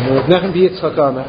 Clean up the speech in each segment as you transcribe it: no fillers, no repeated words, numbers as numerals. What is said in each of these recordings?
Nachem B'Yitzchak Amar.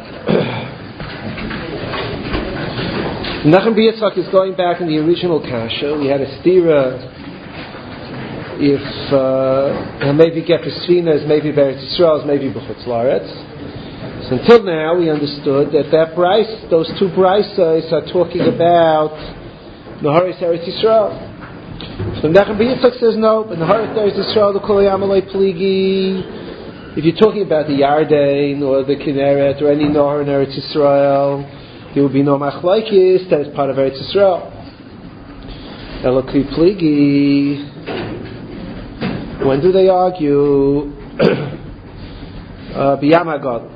Nachem B'Yitzchak is going back in the original kasha. We had a stira if maybe Gefer Sfina is maybe Beretz Yisrael is maybe B'chutz La'aretz. So until now we understood that those two braysos are talking about Naharis Eretz Yisrael. So Nachem B'Yitzchak says no, but Naharis Eretz Yisrael the Kol Yamalei Pligi. If you're talking about the Yarden or the Kinneret or any Nahar in Eretz Yisrael, there will be no machlokes that is part of Eretz Yisrael. Elokei Pligi. When do they argue? B'Yam HaGadol.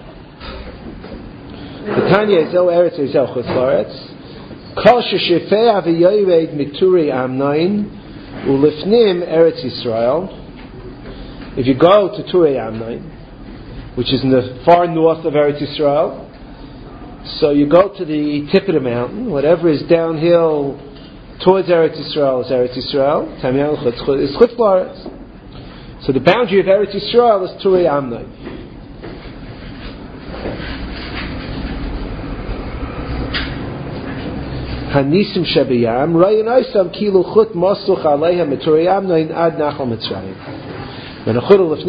The Tanya is El Eretz is El Chutz La'aretz. Kol sheshefei aviyoyred mituri amnain ulifnim Eretz Yisrael. If you go to Turei Amnain, which is in the far north of Eretz Yisrael, so you go to the tip of the mountain, whatever is downhill towards Eretz Yisrael is Eretz Yisrael. Tamyan is Chutz La'aretz. So the boundary of Eretz Yisrael is Turei Amnain. Hanisim Shebiyam Rayin Aisam Kilu Chut Masuch Aleha Miturei Amnain Ad Nachal Mitzrayim. So what does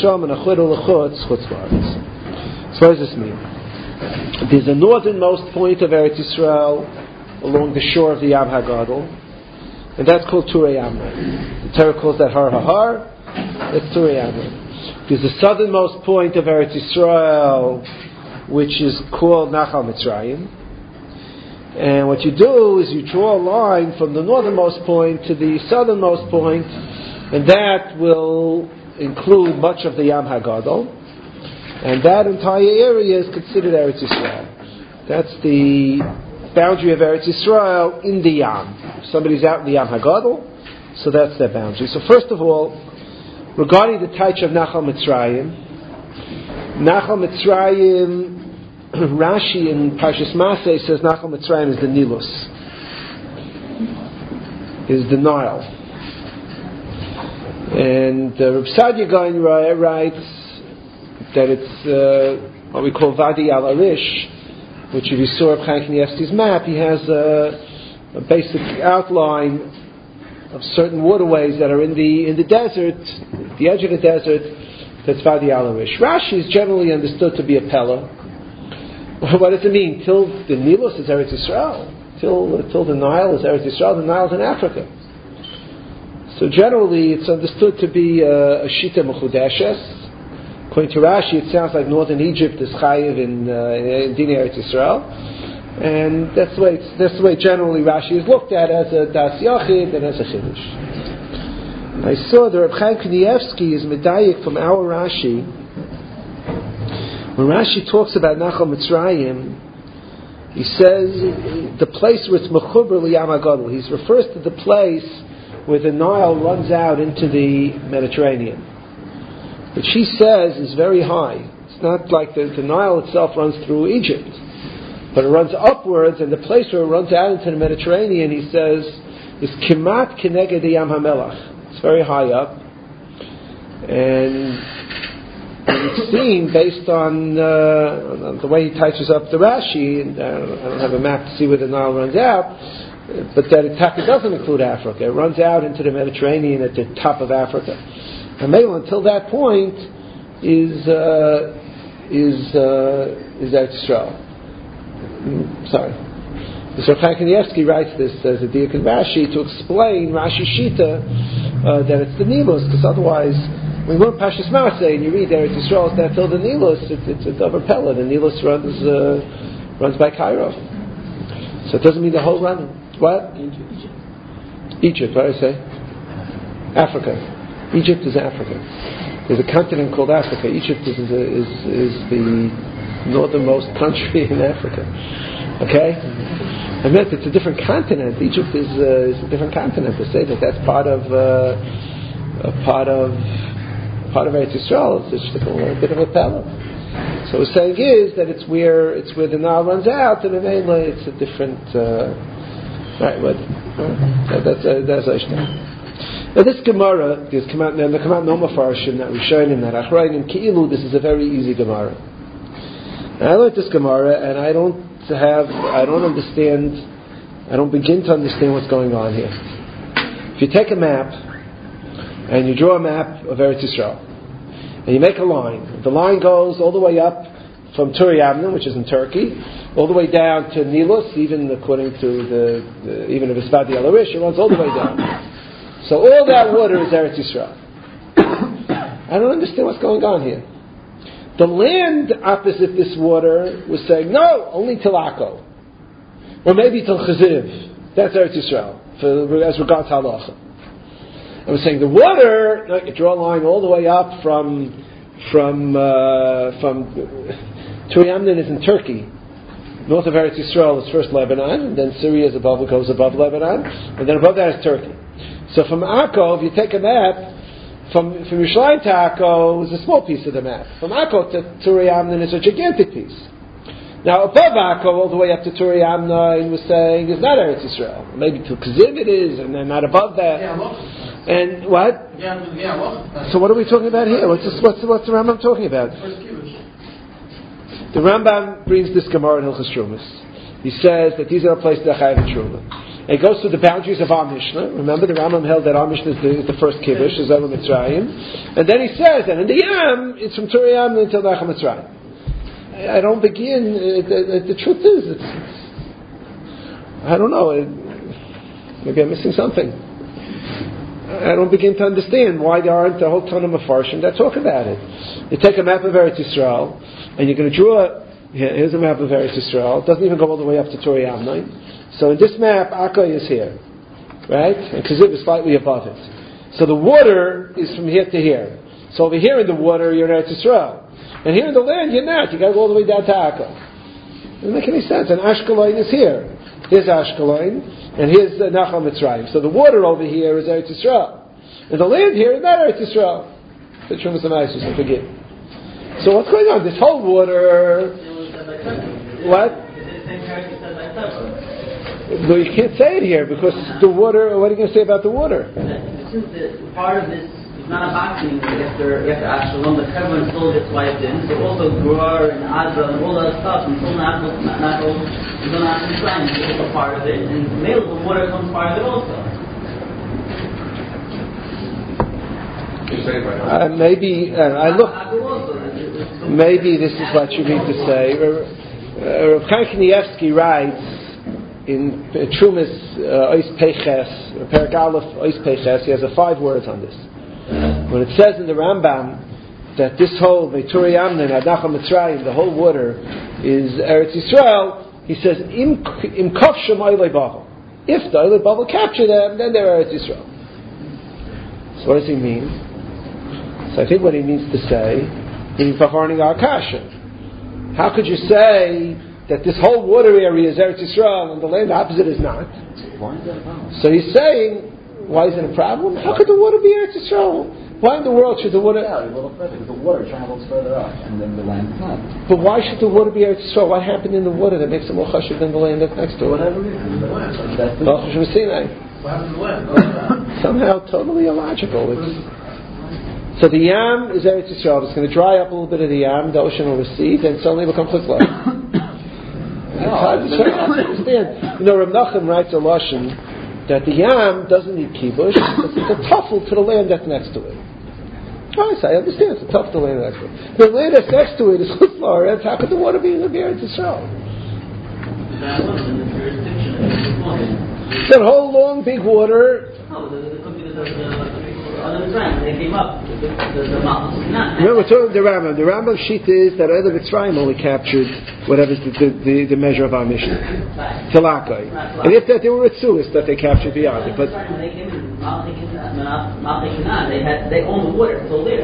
this mean? There's a northernmost point of Eretz Yisrael along the shore of the Yam HaGadol, and that's called Turei Amnain. The Torah calls that Har HaHar. That's Turei Amnain. There's a southernmost point of Eretz Yisrael, which is called Nachal Mitzrayim. And what you do is you draw a line from the northernmost point to the southernmost point, and that will include much of the Yam HaGadol, and that entire area is considered Eretz Yisrael. That's the boundary of Eretz Yisrael in the Yam. If somebody's out in the Yam HaGadol, so that's their boundary. So first of all, regarding the Taich of Nachal Mitzrayim, Rashi in Parshas Masei says Nachal Mitzrayim is the Nilus, is the Nile. And Reb Sadia Gaon writes that it's what we call Vadi Al Arish, which if you saw Reb Chaim Kanievsky's map, he has a basic outline of certain waterways that are in the desert, the edge of the desert. That's Vadi Al Arish. Rashi is generally understood to be a Pella. What does it mean? Till the Nilus is Eretz Yisrael. Till the Nile is Eretz Yisrael. The Nile is in Africa. So generally, it's understood to be a Shita Mechudeshes. According to Rashi, it sounds like northern Egypt is Chayiv in Dinei Eretz Yisrael, and that's the way generally Rashi is looked at, as a Das Yachid and as a Chiddush. I saw that Reb Chaim Kanievsky is medayik from our Rashi. When Rashi talks about Nachal Mitzrayim, he says the place where it's Mechuber L'Yam HaGadol. He refers to the place where the Nile runs out into the Mediterranean, which he says is very high. It's not like the Nile itself runs through Egypt, but it runs upwards, and the place where it runs out into the Mediterranean, he says, is Kimat Keneged Yam HaMelach. It's very high up, and it's seen based on the way he touches up the Rashi, and I don't have a map to see where the Nile runs out, but that it doesn't include Africa. It runs out into the Mediterranean at the top of Africa. And maybe until that point is Eretz Yisrael. Sorry. So Chaim Kanievsky writes this as a diak in Rashi to explain Rashi Shita that it's the Nilus, because otherwise, when you go to Parshas Masei and you read Eretz Yisrael, it's not till the Nilus, it's a Dover Pella. The Nilus runs by Cairo. So it doesn't mean the whole running. What? Egypt, what did I say? Africa. Egypt is Africa. There's a continent called Africa. Egypt is the northernmost country in Africa. Okay? I meant it's a different continent. Egypt is a different continent. To say that that's part of Eretz Yisrael, it's just a bit of a pella. So what we're saying is that it's where the Nile runs out, and mainly it's a different. Right, what? That's Ashtan. Now this Gemara, there's come out no Mafarshim, that Rishonim, that Achrayim, Ki'ilu. This is a very easy Gemara. And I learned this Gemara, and I don't begin to understand what's going on here. If you take a map, and you draw a map of Eretz Yisrael, and you make a line, the line goes all the way up from Turi Amnon, which is in Turkey, all the way down to Nilus, even according to even if it's Vadi Al-Arish, it runs all the way down. So all that water is Eretz Yisrael. I don't understand what's going on here. The land opposite this water was saying, no, only till Akko. Or maybe till Chaziv. That's Eretz Yisrael, as regards Halacha. I was saying the water, you draw a line all the way up from Turi Amnon is in Turkey. North of Eretz Yisrael is first Lebanon, and then Syria is goes above Lebanon, and then above that is Turkey. So from Akko, if you take a map, from Yerushalayim to Akko is a small piece of the map. From Akko to Turi Amnon is a gigantic piece. Now above Akko, all the way up to Turi Amnon, was saying is not Eretz Yisrael. Maybe to Kaziv it is, and then not above that. And what? So what are we talking about here? What's the Rambam talking about? The Rambam brings this Gemara in Hilchos Trumas. He says that these are places that Chayav Truma. It goes through the boundaries of our Mishnah. Remember, the Rambam held that our Mishnah is the first Kiddush, is Zelu Mitzrayim. And then he says that in the Yam, it's from Turi Amnon until Nachal Mitzrayim. I don't begin, the truth is, I don't know, maybe I'm missing something. I don't begin to understand why there aren't a whole ton of Mefarshim that talk about it. You take a map of Eretz Yisrael, and you're going to draw, here's a map of Eretz Yisrael. It doesn't even go all the way up to Turi Amnon. So in this map, Akko is here, right? And Kaziv is slightly above it. So the water is from here to here. So over here in the water, you're in Eretz Yisrael. And here in the land, you're not. You got to go all the way down to Akko. It doesn't make any sense. And Ashkelon is here. Here's Ashkelon, and here's Nachal Mitzrayim. So the water over here is Eretz Yisrael. And the land here is not Eretz Yisrael. The Trumas and Isis, I forget. So what's going on? This whole water... What? No, you can't say it here because the water. What are you going to say about the water? Since part of this is not a boxing, after Ashkelon, the Kevin still gets wiped in. So also Gror and Adra and all that stuff, and still not is also part of it. And male, the water becomes part of it also. Maybe Maybe this is what you mean to say. Rav Chaim Kanievsky writes in Trumas Ois Peches, Perek Aleph Ois Peches, he has 5 words on this. When it says in the Rambam that this whole Turi Amnon, Nachal Mitzrayim, the whole water is Eretz Yisrael, he says Im Kofshem Oilei Bavel. If the Oilei Bavel capture them, then they're Eretz Yisrael. So what does he mean? So I think what he means to say, he's Bacharning Akasha. How could you say that this whole water area is Eretz Yisrael and the land opposite is not? Why is that a problem? So he's saying, why is it a problem? How could the water be Eretz Yisrael? Why in the world should the water... Yeah, a little further, because the water travels further up and then the land is not. But why should the water be Eretz Yisrael? What happened in the water that makes it more chashuv than the land that's next to it? Whatever reason. Somehow totally illogical. So the Yam is Eretz Yisrael. It's going to dry up a little bit of the Yam, the ocean will recede, and suddenly it will become Chutz. It's hard to understand. You know, Reb Nachum writes a lashon that the Yam doesn't need kibush, it's a tuffle to the land that's next to it. Oh, I understand, it's a tuffle to the land next to it. The land that's next to it is Chutz La'aretz. How could the water be in the Eretz Yisrael? That whole long big water. They came up. Remember, we're talking the Rambam. The Rambam's sheet is that Oilei Mitzrayim only captured whatever the measure of our mission. Talakai. And if that they were Ritzulis that they captured beyond it. But they own the water, it's all there.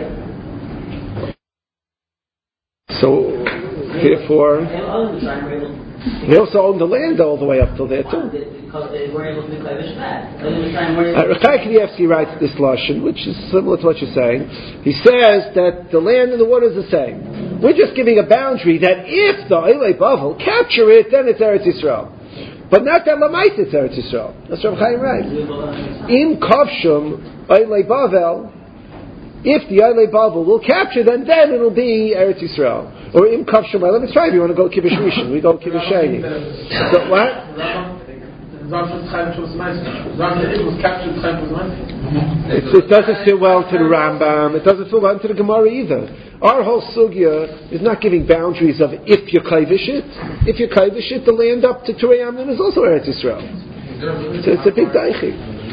So, therefore, they also own the land all the way up till there too. Because they weren't able to be Klevish back. Rav Chaim Kanievsky writes this lashon, which is similar to what you're saying. He says that the land and the water is the same. We're just giving a boundary that if the Oilei Bavel capture it, then it's Eretz Yisrael. But not that Lamait it's Eretz Yisrael. That's Rav Chaim writes. Im Kavshum Oilei Bavel, if the Oilei Bavel will capture them, then it'll be Eretz Yisrael. Or Im Kav Shemayla Mitzrayim, you want to go Kibbush Rishon, we go Kibbush Sheni. So what? It doesn't fit well to the Rambam. It doesn't fit well into the Gemara either. Our whole sugya is not giving boundaries of if you kaivish it. If you kaivish it, the land up to Turei Amnon is also Eretz Yisrael. So it's a big daichi.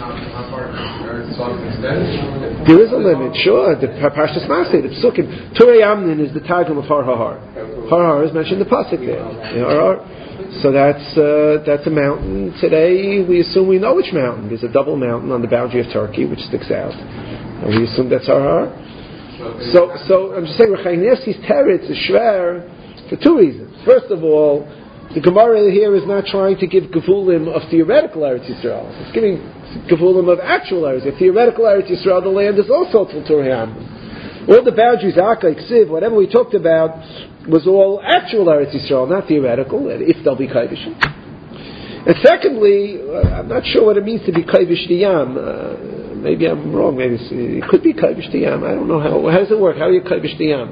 There is a limit, sure. The Parshas Masei, the Psukim. Turei Amnon is the Targum of Har HaHar. Har HaHar is mentioned in the pasuk there. So that's a mountain. Today we assume we know which mountain. There's a double mountain on the boundary of Turkey which sticks out, and we assume that's Har HaHar. So I'm just saying, Rechaim Yessi's teretz is shver for two reasons. First of all, the Gemara here is not trying to give gevulim of theoretical Eretz Yisrael. It's giving gevulim of actual Eretz Yisrael. Theoretical Eretz Yisrael, the land is also Turei Amnon. All the boundaries, Akka, Ksiv, whatever we talked about, was all actual Eretz Yisrael, not theoretical, if they'll be Kaivishim. And secondly, I'm not sure what it means to be Kaivish Diyam. Maybe I'm wrong, maybe it could be Kaivish Diyam. I don't know how does it work? How are you Kaivish Diyam?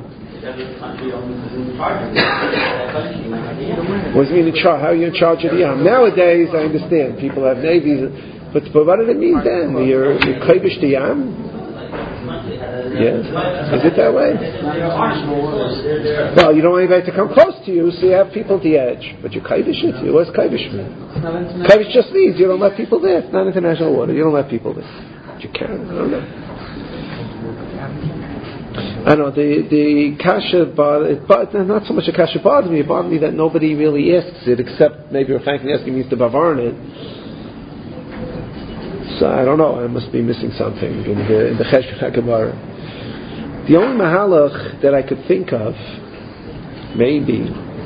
What does it mean in charge? How are you in charge of Diyam? Nowadays, I understand, people have navies, but what did it mean then? You're Kaivish Diyam? Yes. Is it that way? Well, you don't want anybody to come close to you, so you have people at the edge. But you kaivish it. What does kaivish mean? Kaivish just means you don't let people there. It's not international water. You don't let people there. But you can. I don't know. I know the kasha, but not so much a kasha bothers me. It bothers me that nobody really asks it, except maybe Rav Chaim Kanievsky means the bavarnit. So I don't know. I must be missing something in the Cheshbon HaGemara. The only mahalach that I could think of, maybe,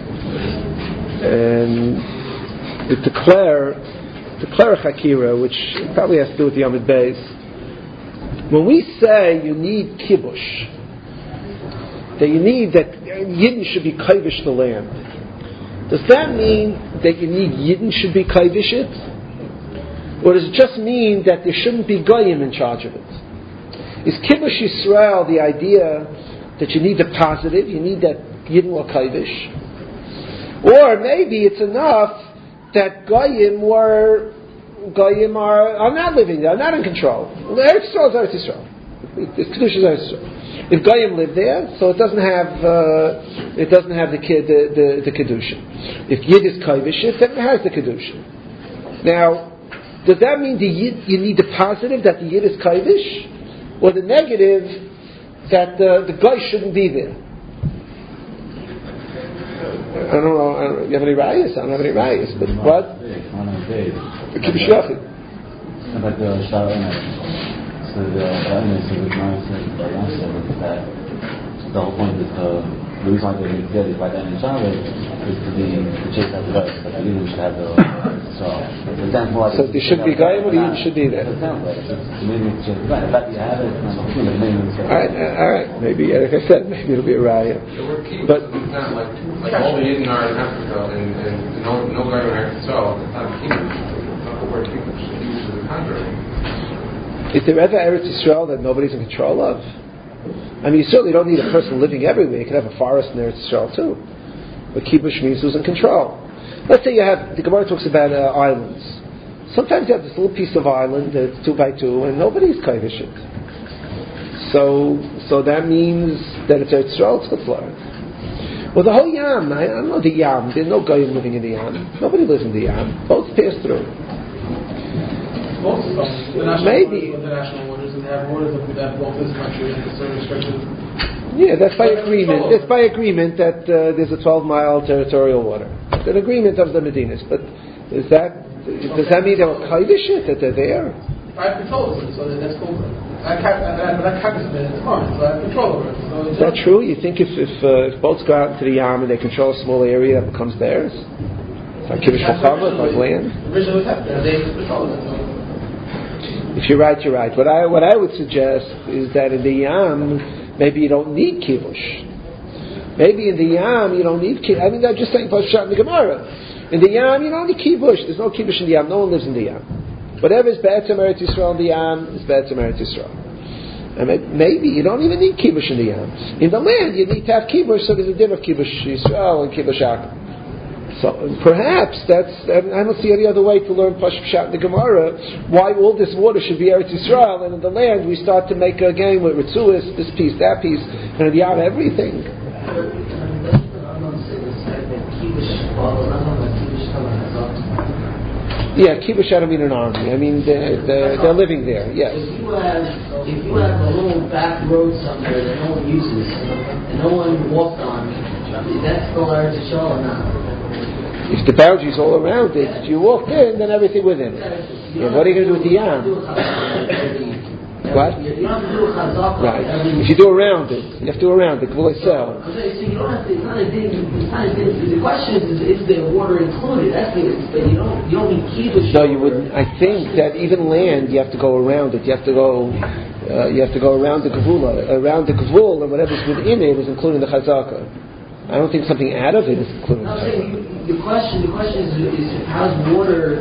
and to declare a chakira, which probably has to do with the Yamid Beis. When we say you need kibush, that you need that Yidden should be kaivish the land, does that mean that you need Yidden should be kaivish it? Or does it just mean that there shouldn't be goyim in charge of it? Is Kibbush Yisrael the idea that you need the positive, you need that Yidden or Kaivish? Or maybe it's enough that goyim are not living there, are not in control. Eretz Yisrael is Eretz Yisrael. It's Kedusha is Eretz Yisrael. If goyim live there, so it doesn't have the Kedusha. If Yid is Kaivish, then it has the Kedusha. Now, does that mean you need the positive that the Yid is Kaivish? Or the negative that the guy shouldn't be there? I don't know. You have any rayas? I don't have any rayas. But what? Kibbush Yachid. But the whole point is the reason why they did it by then in Shabbos is to chase out the guys, but the Yidden should have the so there should be guy, or the Yidden should be there. All right. Maybe, like I said, maybe it'll be a raya. But not like all the Yidden are in Africa and no guy in Eretz Yisrael. It's not a kingdom. It's not the word kingdom. It's the contrary. Is there ever Eretz Yisrael that nobody's in control of? I mean, you certainly don't need a person living everywhere. You could have a forest in Eretz Yisrael too. But Kibbush means who's in control. Let's say you have, the Gemara talks about islands. Sometimes you have this little piece of island that's 2 by 2 and nobody's kaivish it. So that means that it's Eretz Yisrael, it's Chutzlar. Well, the whole Yam, I don't know the Yam. There's no guy living in the Yam. Nobody lives in the Yam. Boats pass through. Maybe. The national waters, and they have waters that block this country and certain restrictions. Yeah, that's by agreement. It's by agreement that there's a 12-mile territorial water. It's an agreement of the Medinas. But does that mean they're kaivish it, that they're there? I have control over it, so that's cool. I can't it's fine, so I have control over it. So is that true? You think if boats go out into the Yam and they control a small area, that becomes theirs? Like Kibbush Chachava, like land? Originally it was happening. They control it. If you're right, you're right. What I would suggest is that in the Yam, maybe you don't need Kibbush. Maybe in the Yam you don't need Kibbush. I mean, I'm just saying Pashat in the Gemara. In the Yam you don't need Kibbush. There's no Kibbush in the Yam. No one lives in the Yam. Whatever is Be'etzem Eretz Yisrael in the Yam is Be'etzem Eretz Yisrael. I mean, maybe you don't even need kibush in the yam. In the land, you need to have kibush, so there's a din of kibush Yisrael and kibush Akum. So perhaps I don't see any other way to learn Pashut Pshat in the Gemara why all this water should be Eretz Yisrael, and in the land we start to make a game with Ritzuis, this piece, that piece, and in the yam everything. Yeah, kibush I don't mean an army. I mean they're living there. Yes. If you have a little back road somewhere that no one uses and no one walked on, is that still Eretz Yisrael or not? If the boundary's all around it, if you walk in, then everything within it. Yeah, what are you going to do with the yam? What? You don't have to do a chazaka. Right. If you do around it, you have to do around it. Will I sell? So you don't have to. It's not a thing. The question is there water included? That's the. But you don't need kibush. No, you wouldn't. I think that even land, you have to go around it. You have to go around the gavula, around the gavul, and whatever's within it is including the chazaka. I don't think something out of it is including the chazaka. The question is how's water?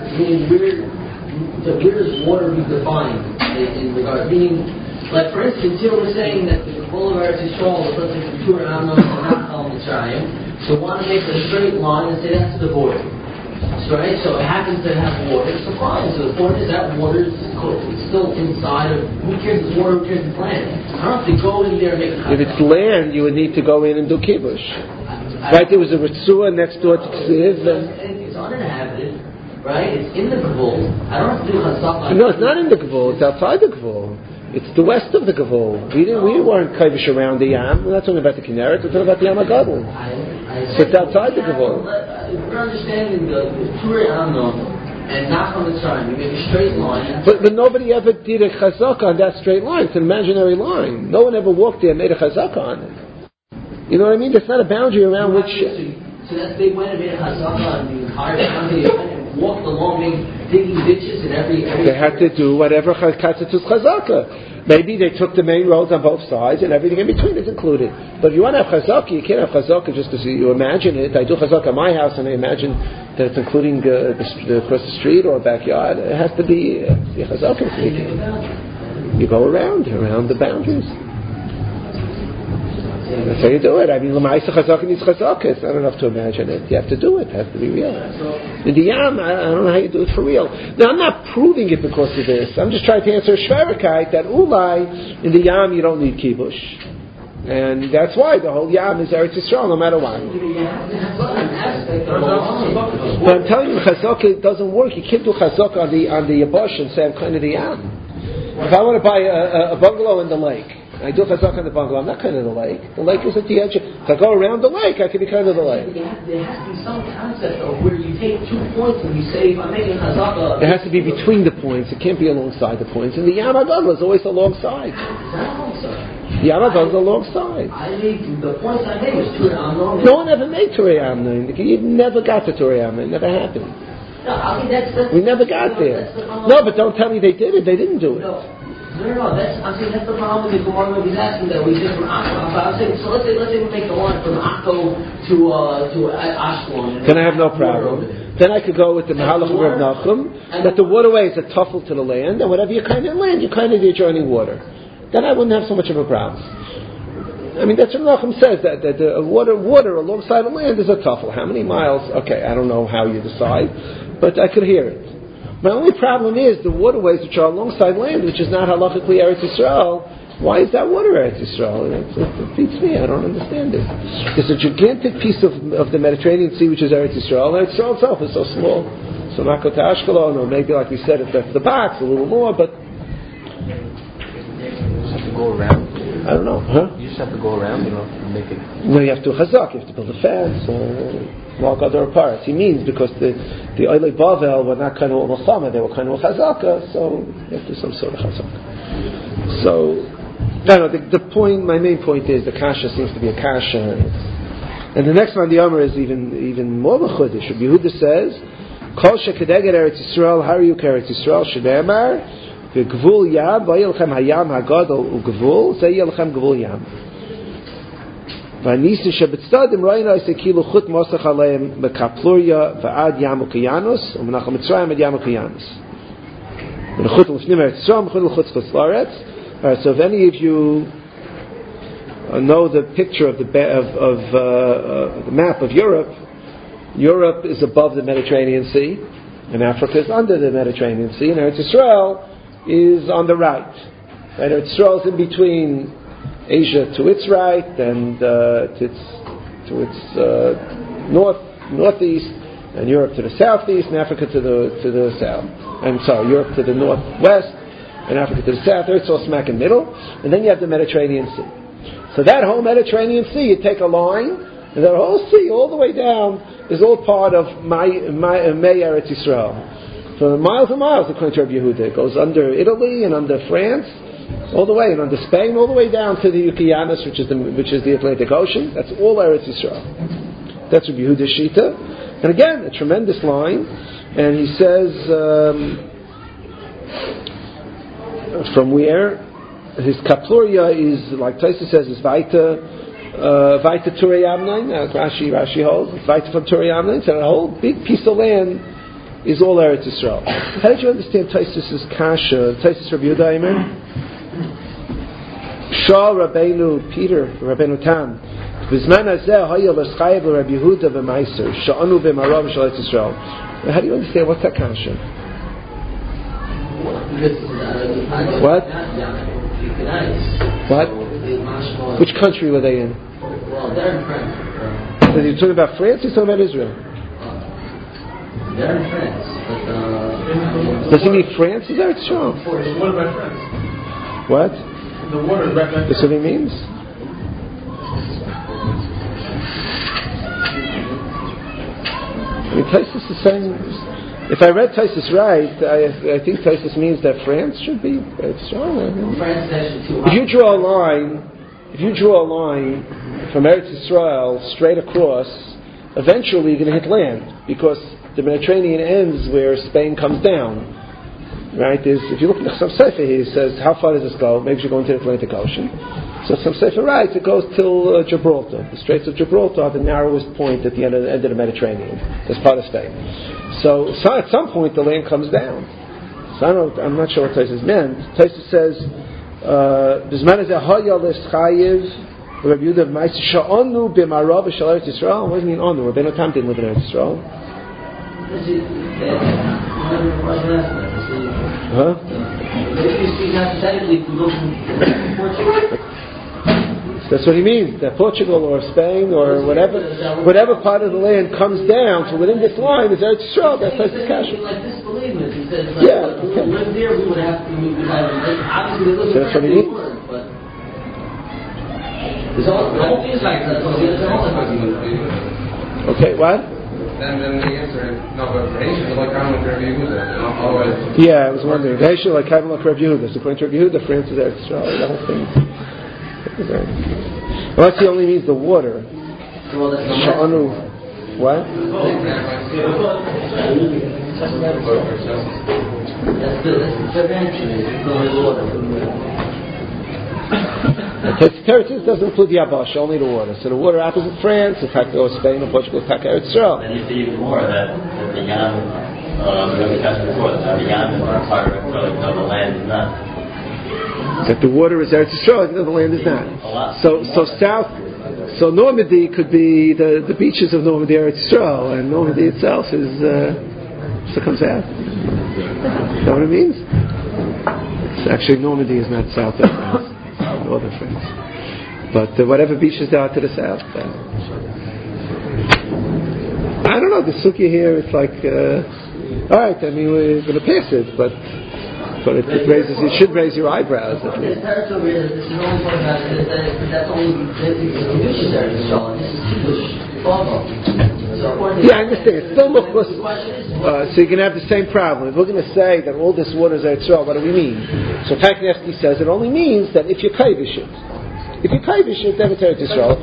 Where does water be defined in regard? Meaning, like for instance, here we're saying that the whole of Eretz Yisrael is let's say from Tur Amnon to Nachal Mitzrayim. So want to make a straight line and say that's the border. So right, so it happens to have water. So fine. So the point is that water is still inside of. Who cares if it's water? Who cares if it's land? I don't have to go in there and make a. If it's land, you would need to go in and do kibush. Right, there was a ritzua next door to Ksiv. It's uninhabited, right? It's in the Gavul. I don't have to do chazaka. No, it's not in the Gavul. It's outside the Gavul. It's the west of the Gavul. We weren't kibush around the Yam. We're not talking about the Kinneret. We're talking about the Yam HaGadol. So it's outside the Gavul. If we're understanding the Tur Amnon and Nachal Mitzrayim, you make a straight line. But nobody ever did a chazaka on that straight line. It's an imaginary line. No one ever walked there and made a chazaka on it. You know what I mean? There's not a boundary around which. So that's they went and made a chazaka on the entire country. They went and walked along, digging ditches and every. They had to do whatever katzatus chazaka. Maybe they took the main roads on both sides and everything in between is included. But if you want to have chazaka, you can't have chazaka just to see. You imagine it. I do chazaka at my house and I imagine that it's including across the street or backyard. It has to be chazaka speaking. You go around the boundaries. That's how you do it. I mean, l'ma'isa chazaka needs chazaka. It's not enough to imagine it. You have to do it. It has to be real. In the Yam, I don't know how you do it for real. Now, I'm not proving it because of this. I'm just trying to answer a shverikite that ulai, in the Yam you don't need kibush. And that's why the whole Yam is Eretz Yisrael, no matter what. But I'm telling you, chazaka doesn't work. You can't do chazaka on the Yabosh and say I'm kind of the Yam. If I want to buy a bungalow in the lake, I do chazaka on the bungalow. I'm not kind of the lake. The lake is at the edge. If I go around the lake, I can be kind of the lake. There has to be some concept of where you take 2 points and you say, if I'm making chazaka. It has to be between the points. It can't be alongside the points. And the Yam HaGadol is always alongside. The Yam HaGadol is alongside. The points I made was Tur Amnon. No one ever made Tur Amnon. You never got to Tur Amnon. It never happened. No, I mean that's we never got there. No, but don't tell me they did it. They didn't do it. No, I'm saying that's the problem with the Gemara he's asking that we did from Akko. I'm saying, so let's say we make the line from Akko to Ashkelon. Then I have no problem. Then I could go with the Mahalach of Rav Nachum that the waterway is a tuffle to the land, and whatever you kind of land, you kind of the adjoining water. Then I wouldn't have so much of a problem. I mean, that's what Rav Nachum says, that the water alongside the land is a tuffle. How many miles? Okay, I don't know how you decide, but I could hear it. My only problem is the waterways which are alongside land, which is not halachically Eretz Yisrael. Why is that water Eretz Yisrael? It beats me. I don't understand it. There's a gigantic piece of the Mediterranean Sea which is Eretz Yisrael. Eretz Yisrael itself is so small. So Mako to Ashkelon, or maybe like we said, it's the box a little more, but you just have to go around. I don't know. Huh? You just have to go around. You don't have to make it. No, you have to chazak. You have to build a fence. Walk other parts. He means because the Oilei Bavel were not kind of Chama, they were kind of Chazaka, so you have to do some sort of Chazaka. So, no, the point, my main point is the Kasha seems to be a Kasha. And the next one, the Amr, is even more Mechudish. Rabbi Yehuda says, Kol shekedeged Eretz Yisrael, Hariuk Eretz Yisrael, Shneimar, V'gvul Yam, V'yelchem Hayam HaGadol U'gvul, Zeyelchem Gvul Yam. V'anisin shebetzadim rayna isekilu chut mosach aleim mekapluria v'ad yam ukiyanus u'menachal Mitzrayim ad yam ukiyanus. V'nechut l'fnim Eretz Yisrael v'nechut l'chutz chutz l'Aretz All right, so if any of you know the picture of the map of Europe, Europe is above the Mediterranean Sea, and Africa is under the Mediterranean Sea, and Eretz Yisrael is on the right. Right, Eretz Yisrael is in between Asia to its right and to its northeast, and Europe to the southeast, and Africa to the south. Europe to the northwest, and Africa to the south. Eretz Yisrael smack in the middle, and then you have the Mediterranean Sea. So that whole Mediterranean Sea, you take a line, and the whole sea, all the way down, is all part of May Eretz Yisrael. For miles and miles, according to Rabbi Yehuda, it goes under Italy and under France, all the way, and under Spain, all the way down to the Ukiyanis, which is the Atlantic Ocean. That's all Eretz Yisrael. That's Rabbi Yehuda's Shita. And again, a tremendous line. And he says, from where? His Kapluria is, like Taisa says, is Vaita Turei Amnain. Rashi holds, it's Vaita from Turei Amnain. So a whole big piece of land is all Eretz Yisrael. How did you understand Taisus' Kasha? Taisus Rabbi Yehuda Aimer? Shah Rabbeinu Peter, Rabbeinu Tam. B'zman hazeh haya l'schayev l'Rabbi Yehuda v'maiser sha'anu b'marav shel Eretz Yisrael. How do you understand what's that Kasha? What? What? Which country were they in? Well, they're in France. So you're talking about France or you're talking about Israel? They're in France, but does he mean France is Eretz Yisrael? The water by France. What? The water by France. That's what he means? I mean, Taisus is saying, if I read Taisus right, I think Taisus means that France should be Eretz Yisrael. France is actually too hot. If you draw a line from Eretz Yisrael straight across, eventually you're going to hit land, because the Mediterranean ends where Spain comes down. Right? If you look at some Sefer, he says, how far does this go? Maybe you go into the Atlantic Ocean. So some Sefer writes, it goes till Gibraltar. The Straits of Gibraltar are the narrowest point at the end of the Mediterranean. That's part of Spain. So at some point the land comes down. So I'm not sure what Taisus meant. Taisus says, "B'zman hazeh haya l'schayev Rabbi Yehuda v'maiser sha'anu b'marav shel Eretz Yisrael." What does it mean anu? Rabbeinu Tam didn't live in Eretz Yisrael. Huh? That's what he means. That Portugal or Spain or whatever part of the land comes down to within this line is Eretz Yisrael. That's Taisus Kasha. Yeah. Okay. So that's what he means. Okay. What? Then the answer is no, but Haitian is like Kaimon Rabbi Yehuda. Yeah, I was wondering. Haitian like Kaimon Rabbi Yehuda. So according to Rabbi Yehuda, France is Eretz Yisrael. The whole thing. Unless he only means the water. Sha'anu. What? Territories doesn't include the Yabash, only the water. So the water opposite France, in fact, or Spain or Portugal, in fact, Eretz Yisrael. And you see even more that the Yam, we discussed before, that the Yam is part of Eretz Yisrael, even though the land is not. That the water is Eretz Yisrael, even though the land is not. So Normandy could be the beaches of Normandy, Eretz Yisrael, and Normandy itself is so comes out. Is that what it means? Actually, Normandy is not south of France. Northern France. But whatever beaches there are to the south. I don't know, the Sukkah here, it's like, alright, I mean, we're going to pass it, but it should raise your eyebrows at least. This is only one about it, that's only Kiddush there, so this is Kiddush. Yeah, I understand. It's still Mukhlas. So you're going to have the same problem. If we're going to say that all this water is Eretz Yisrael, what do we mean? So Paknevsky says it only means that if you kaivish it. If you kaivish it, then it's Eretz Yisrael.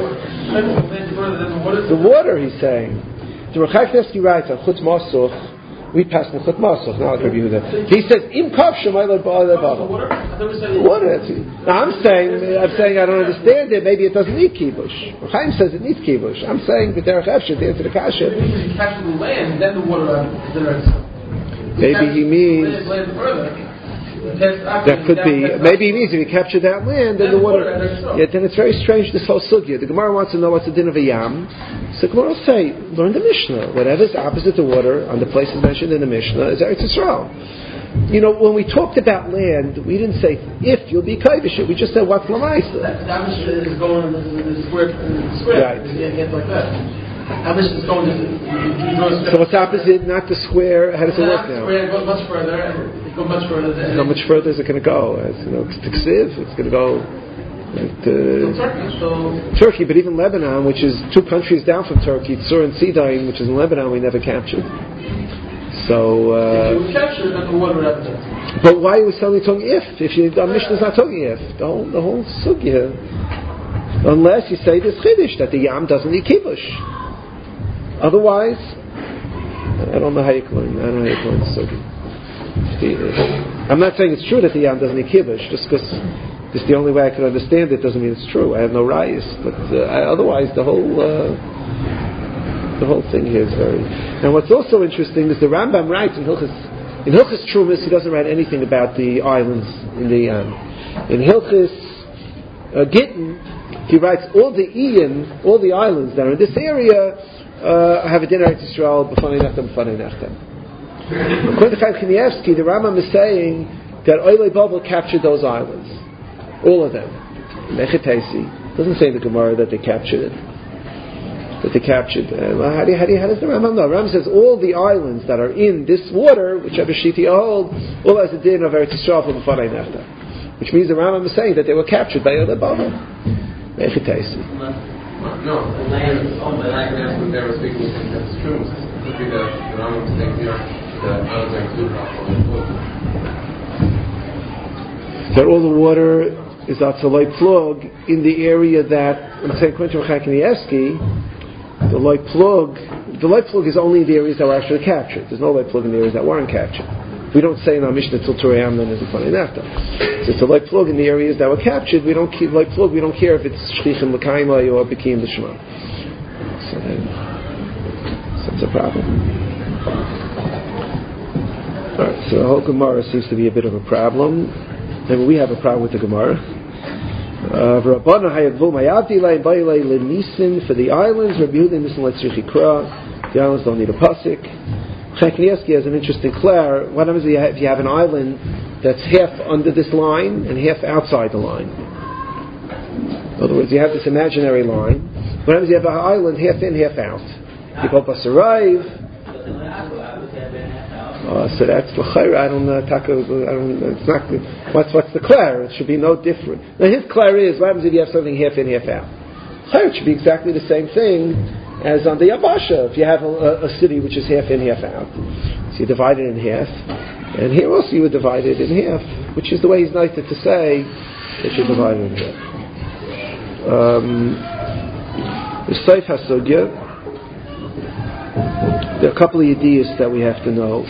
The water, he's saying. The Paknevsky writes on Chutz Masuch, we pass the Chutz Masuch, not like Rabbi Yehuda. He says, Im Kav Shemay L'Ba'al water. Now I'm saying I don't understand it. Maybe it doesn't need kibush. Chaim says it needs kibush. I'm saying the derech efshir to answer the kasha. If you catch the land, then the water is there. Maybe he means. That could be. Maybe it means if you capture that land, then the water. Yeah, then it's very strange. This whole sugya. The Gemara wants to know what's the din of a yam. So the Gemara will say, learn the Mishnah. Whatever's opposite the water on the places mentioned in the Mishnah is Eretz Yisrael. When we talked about land, we didn't say if you'll be kaivish. We just said what's lamaisa. That Mishnah is going in the square. Right. It's like that. That Mishnah is going to. So what's opposite? Not the square. How does it work now? It goes much further. How much further is it going to go? It's Ksiv. It's going to go to Turkey, but even Lebanon, which is 2 countries down from Turkey, Tzur and Sidon, which is in Lebanon, we never captured. So. We captured at the water evidence. But why are we suddenly talking if? Our Mishnah is not talking if. The whole sugya. Unless you say this chiddush that the yam doesn't eat kibush. Otherwise, I don't know how you can learn the sugya. I'm not saying it's true that the yam doesn't eat kibush, just because it's the only way I can understand it doesn't mean it's true. I have no rayas, but otherwise the whole thing here is very. And what's also interesting is the Rambam writes in Hilchos Trumas, he doesn't write anything about the islands in the yam. In Hilchos Gittin, he writes all the islands that are in this area have a din Eretz Yisrael b'fanei nechtam. According to Chaim Kanievsky, the Rambam is saying that Oilei Bavel captured those islands, all of them. Mechetesi doesn't say in the Gemara that they captured it. How does the Rambam know? Rambam says all the islands that are in this water, whichever shiti hold, all has a din of Eretz Yisrael from B'fanei nechtam, which means the Rambam is saying that they were captured by Oilei Bavel. Mechetesi. No, the land is owned by that. That's what they were speaking of. That's true. It could be the Rambam saying here. That all the water is atzaloi plug in the area that, I'm saying according to Chaim Kanievsky, the light plug is only in the areas that were actually captured. There's no light plug in the areas that weren't captured. We don't say in our Mishnah till Turayam then is a funny nafta. So it's a light plug in the areas that were captured. We don't keep light plug. We don't care if it's shlichim l'kaimai or bikim l'shma. So it's a problem. Alright, so the whole Gemara seems to be a bit of a problem. Maybe we have a problem with the Gemara. For the islands, the islands don't need a pasuk. Chaim Kanievsky has an interesting clear. What happens if you have an island that's half under this line and half outside the line? In other words, you have this imaginary line. What happens if you have an island half in, half out? You go Basaraiv. So that's l'chayr. I don't know. It's not. What's the clear? It should be no different. Now his clear is what happens if you have something half in, half out. Chayr, it should be exactly the same thing as on the Yabasha. If you have a city which is half in, half out, so you divide it in half, and here also you would divide it in half, which is the way he's nice to say that you divide it in half. The Seif HaSugya. There are a couple of ideas that we have to know.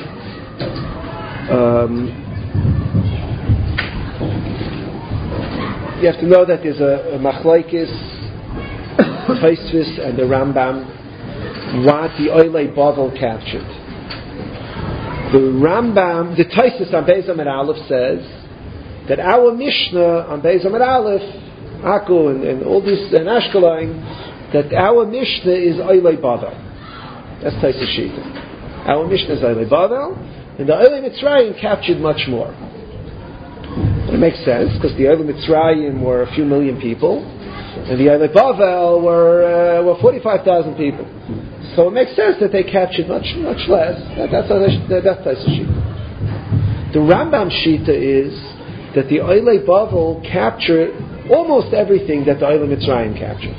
You have to know that there's a machlokes, Tosfos and the Rambam, what the Oilei Bavel captured. The Rambam, the Tosfos on Beis Amud Aleph says that our Mishnah on Beis Amud Aleph, Akko and all this and Ashkelon, that our Mishnah is Oilei Bavel. That's Tosfos Shita. Our Mishnah is Oilei Bavel, and the Oilei Mitzrayim captured much more. It makes sense because the Oilei Mitzrayim were a few million people, and the Oilei Bavel were 45,000 people. So it makes sense that they captured much less. That's Tosfos Shita. The Rambam Shita is that the Oilei Bavel captured almost everything that the Oilei Mitzrayim captured.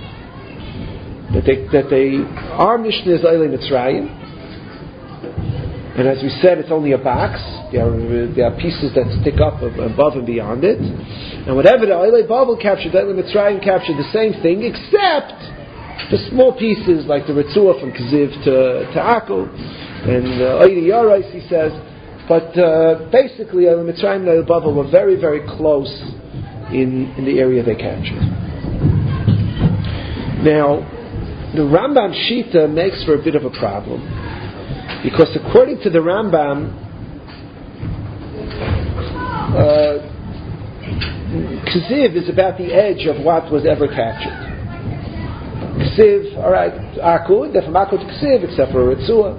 Our Mishnah is Oilei Mitzrayim, and as we said, it's only a box. There are pieces that stick up above and beyond it, and whatever the Oilei Bavel captured, the Oilei Mitzrayim captured the same thing, except the small pieces like the Ritzua from Kaziv to Akko, and Oilei Yarais, he says. But basically, Oilei Mitzrayim and Oilei Bavel were very, very close in the area they captured. Now, the Rambam Shita makes for a bit of a problem, because according to the Rambam, K'ziv is about the edge of what was ever captured. K'ziv, alright, Akud, therefore Akud to K'ziv, except for Ritzua.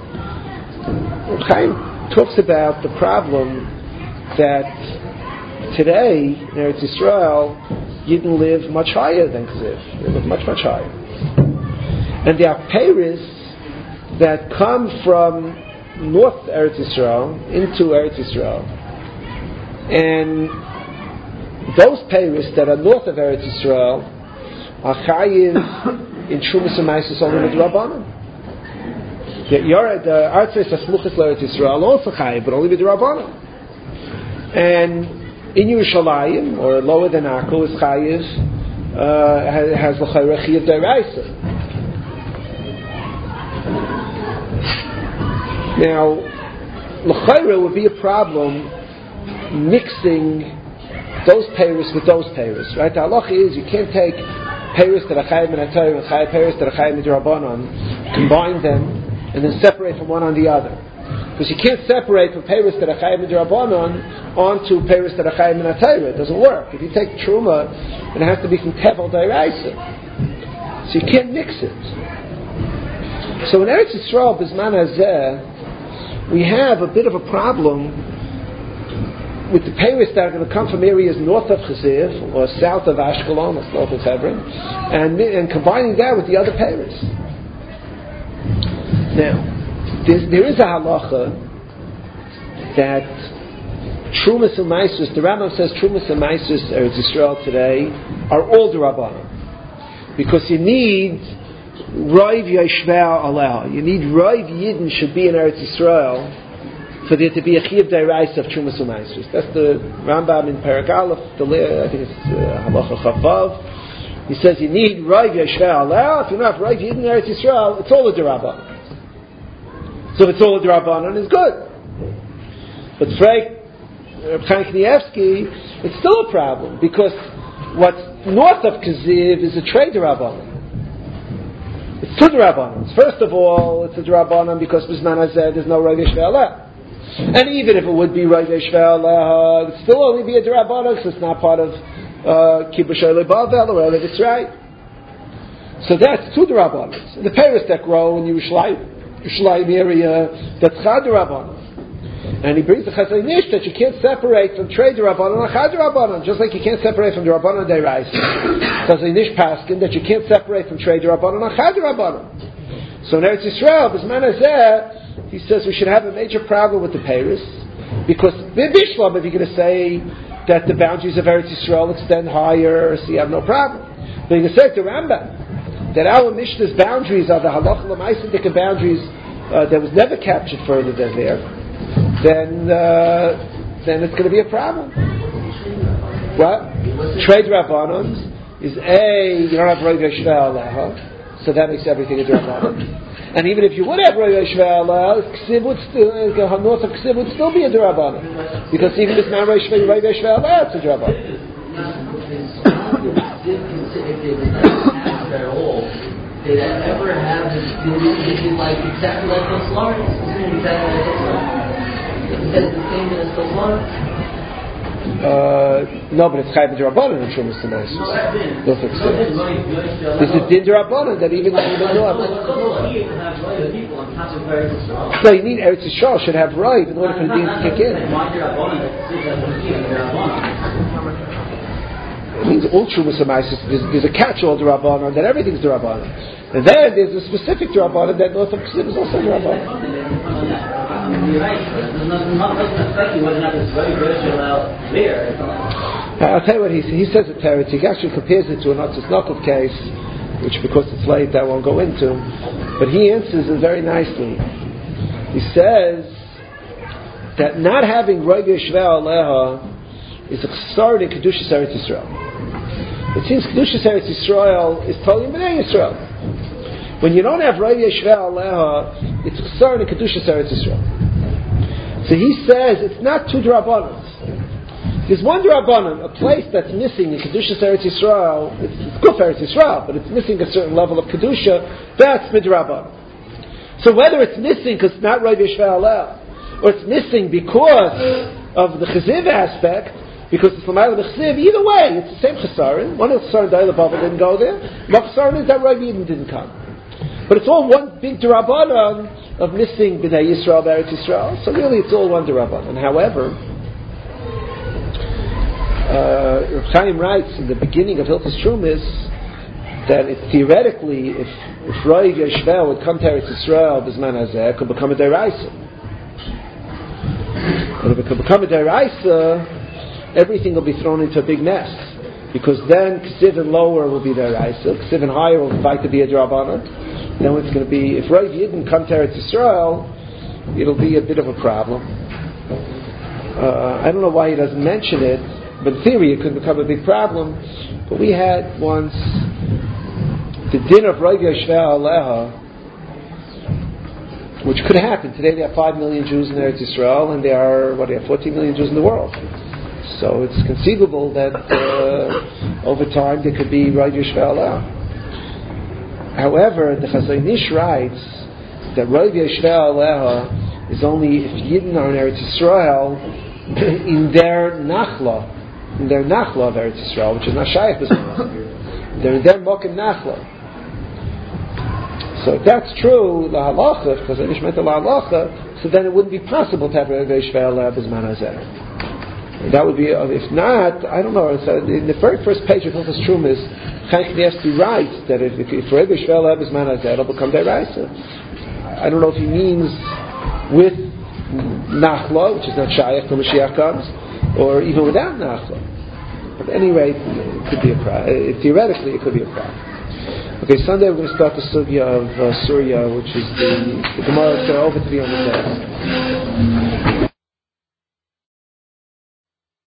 Chaim talks about the problem that today in Eretz Yisrael, Yidden live much higher than K'ziv. They live much, much higher. And there are peiros that come from North Eretz Yisrael into Eretz Yisrael. And those peiros that are north of Eretz Yisrael are chayiv in Trumas and Maisus only with Rabbanan. The Artzes Asmuchas Eretz Yisrael also chayiv, but only with Rabbanan. And in Yerushalayim, or lower than Akko, is chayiv, has l'chayra chiyav d'oraisa. Now, l'chayra would be a problem mixing those peiros with those peiros, right? The halacha is you can't take peiros that are chayiv min haTorah and peiros that are chayiv min Rabbanan, combine them, and then separate from one on the other. Because you can't separate from peiros that are chayiv min Rabbanan onto peiros that are chayiv min haTorah. It doesn't work. If you take truma, it has to be from tevel d'oraisa. So you can't mix it. So in Eretz Yisrael, Bizman Hazeh, we have a bit of a problem with the peiros that are going to come from areas north of K'ziv or south of Ashkelon or south of Hebron, and combining that with the other peiros. Now, there is a halacha that Trumas and Maisus, the Rambam says Trumas and Maisus Eretz Yisrael today are all d'Rabbanan, because you need Roiv Yeshveh Aleha. You need Roiv Yidden should be in Eretz Yisrael for there to be a Chiyav D'Oraisa of Trumas and Maisus. That's the Rambam in Perek Aleph, I think it's Halacha Chavav. He says you need Roiv Yeshveh Aleha. If you don't have Roiv Yidden in Eretz Yisrael, it's all a d'Rabbanan. So if it's all a d'Rabbanan, it's good. But Frank Chaim Kanievsky, it's still a problem, because what's north of K'ziv is a trade d'Rabbanan. It's two d'Rabbanans. First of all, it's a d'Rabbanan because Bizman Hazeh there's no Roiv Yeshveh Aleha. And even if it would be Roiv Yeshveh Aleha, it would still only be a d'Rabbanan, because it's not part of Kibush Olei Bavel or Olei Vitzrai. So that's two d'Rabbanans. The peiros that grow in Yerushalayim area, that's Chad d'Rabbanan. And he brings the Chazon Ish that you can't separate from trade d'Rabbanan and Chad d'Rabbanan, just like you can't separate from d'Rabbanan and d'Oraisa. Chazon Ish paskin that you can't separate from trade d'Rabbanan and Chad d'Rabbanan. So in Eretz Yisrael, Bizman Hazeh, he says we should have a major problem with the peiros, because Bishlam, if you're going to say that the boundaries of Eretz Yisrael extend higher, so you have no problem. But you can say to Rambam that our Mishnah's boundaries are the halacha l'maaseh boundaries that was never captured further than there. Then it's going to be a problem. What? Trade Rabbanon is you don't have Roiv Yeshveh Aleha, so that makes everything a d'Rabbanan. And even if you would have Roiv Yeshveh Aleha, K'ziv would still, north of K'ziv would still be a d'Rabbanan, because even if man Roiv Yeshveh Aleha, it's a d'Rabbanan. Did I ever have this feeling like exactly like those Lawrence? Exactly like those Lawrence. Is that the same as those Lawrence? No, but it's Chayv D'Rabbanan in Trumas and Maisus. This is Din D'Rabbanan that even if you don't know. So you need Eretz Yisrael should have Roiv in order for the Din to kick in. It means all Trumas and Maisus. There's a catch-all d'Rabbanan that everything's d'Rabbanan, and then there's a specific d'Rabbanan that north of K'ziv is also d'Rabbanan. I'll tell you what he says at Teretz. He actually compares it to an Otzes Nokov case, which because it's late I won't go into, but he answers it very nicely. He says that not having Roiv Yeshveh Aleha is a start in Kedushas Eretz Yisrael. It seems Kedushas Eretz Yisrael is totally in Bnei Yisrael. When you don't have Roiv Yeshveh Aleha, it's a start in Kedushas Eretz Yisrael. So he says it's not two d'Rabbanans. There's one d'Rabbanan, a place that's missing in Kedushas Eretz Yisrael. It's good for Eretz Yisrael, but it's missing a certain level of Kedusha. That's midrabbanan. So whether it's missing because it's not Roiv Yeshveh Aleha, or it's missing because of the Chaziv aspect, because it's L'mayla B'Chziv, either way, it's the same Chesaron. One Chesaron Daila Bava didn't go there. One Chesaron is that Rav Yidin didn't come. But it's all one big D'Rabbanan of missing B'nai Yisrael, Eretz Yisrael. So really it's all one D'Rabbanan. However, Reb Chaim writes in the beginning of Hilchos Trumas that theoretically, if Roy Yeshvel would come to Eretz Yisrael B'zman Hazeh, it could become a Deraisa. And if it could become a Deraisa, everything will be thrown into a big mess. Because then Ksiv and lower will be Deraisa, Ksiv and higher will fight to be a D'Rabbanan. Then it's going to be, if Roy Yidden come to Eretz Yisrael, it'll be a bit of a problem. I don't know why he doesn't mention it, but in theory it could become a big problem. But we had once the din of Roy Yeshvel Aleha, which could happen. Today they have 5 million Jews in Eretz Yisrael, and there are 14 million Jews in the world. So it's conceivable that over time there could be Roy Yeshvel Aleha. However, the Chazon Ish writes that Roy Yeshvel Aleha is only if Yidden are in Eretz Yisrael in their Nachla of Eretz Yisrael, which is not Shaykh B'Zman. They're in their Mokim Nachla. So if that's true, La Halacha, because Chazon Ish meant the La Halacha, so then it wouldn't be possible to have Roy Yeshvel Aleha B'Zman Hazeh. That would be, if not, I don't know. So in the very first page of Hilchos Trumas, Chaim Kanievsky writes that if Roy Yeshvel Aleha B'Zman Hazeh, it'll become Deraisa. I don't know if he means with Nachla, which is not Shaykh till Mashiach comes, or even without Nachla. But at any rate, it could be a problem. Theoretically, it could be a problem. Okay, Sunday we're going to start the sugya of Surya, which is the Gemara over to the Omer.